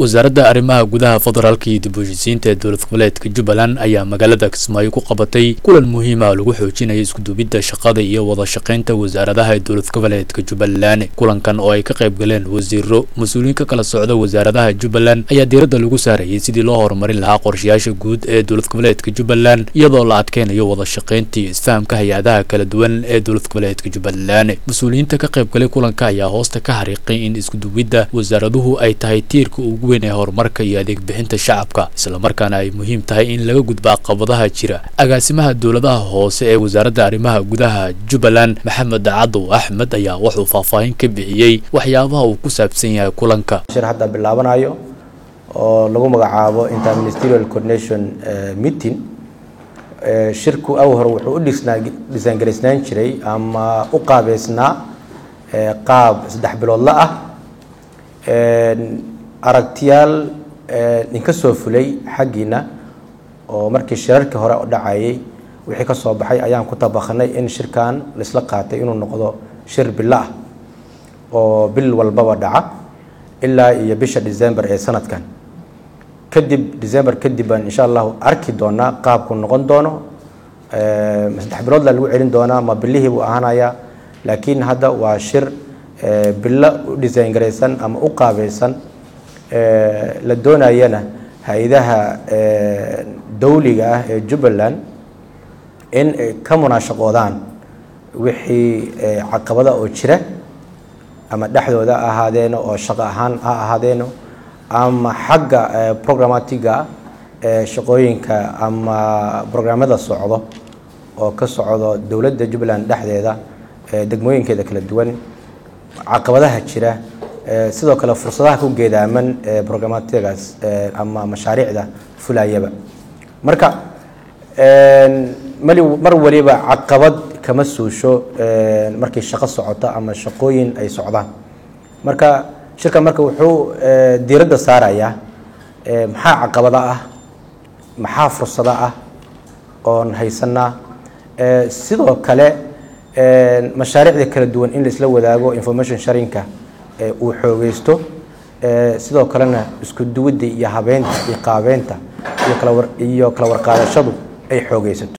wasaaradda arrimaha gudaha federaalka iyo dib u heshiisiinta ee dowlad goboleedka Jubbaland ayaa magaalada Kismaayo ku qabatay kulan muhiim ah oo lagu xoojinayo isku duubidda shaqada iyo wada shaqaynta wasaaradaha dowlad goboleedka Jubbaland. Kulankan oo ay ka qayb galeen wasiiro, mas'uuliyiin ka kala socda wasaaradaha Jubbaland ayaa diiradda lagu saarayay sidii loo horumarin lahaa qorshayaasha guud ee dowlad goboleedka Jubbaland iyadoo la adkeynayo wada shaqaynta iyo isfahamka hay'adaha kala duwan ee dowlad goboleedka Jubbaland. Mas'uuliyiinta ka qayb galay kulanka ayaa hoosta ka xariiqay in isku duubidda wasaaraduhu ay tahay tiirka ugu weyn ee horumarka iyo adeeg bixinta shacabka, isla markaana ay muhiim tahay in laga gudbo caqabadaha jira. Agaasimaha dowladaha hoose ee wasaaradda arrimaha gudaha Jubbaland Maxamed Cadow Axmed ayaa wuxuu faahfaahin ka bixiyay waxyaabaha uu ku saabsan yahay kulanka. Shir hadda bilaabanayo oo lagu magacaabo Interministerial Coordination Meeting. Shirku hore wuxuu u dhisaangareysnaan jiray ama u qaabeysnaa qaab 3 bilood la ah aragtiyaal inka soo fulay xaqiina oo markii shirarka hore u dhacayay wixii ka soo baxay ayaan ku tabaqnay in shirkan la isla qaatay inuu noqdo shir bilaa oo bil walba dhaca ilaa iyo bisha December ee sanadkan. kadib December kadib insha Allah arki doona qaabku noqon doono 3 bilood lagu celin doona ma bilihii uu ahaanaya, laakiin hadda waa shir bila u design gareysan ama u qaabeysan la doonayana hay'adaha dawliga ah ee Jubbaland in ka munaashaqoodaan wixii caqabada oo jira ama dhaxdooda ahaadeen oo shaqo ahaan ahaadeen ama xagga programmatiga shaqooyinka ama programmada socdo oo ka socdo dawladda Jubbaland dhaxdeeda degmooyinkeeda kala duwan caqabadaha jira sidoo kale fursadaha ku geedaaman programmatigaas ama mashaariicda fulayaba. Marka mar waliba caqabad kama suusho markii shaqo socoto ama shaqooyin ay socdaan. Marka shirka marka wuxuu diiradda saarayaa maxaa caqabada ah, maxaa fursada ah oo haysanaa, sidoo kale mashaariicda kala duwan in la isla wadaago information sharingka uu xoogeysto, sidoo kalena isku duwidda iyo habeynta iyo qaabeynta iyo kala warqaadashadu ay xoogeysato.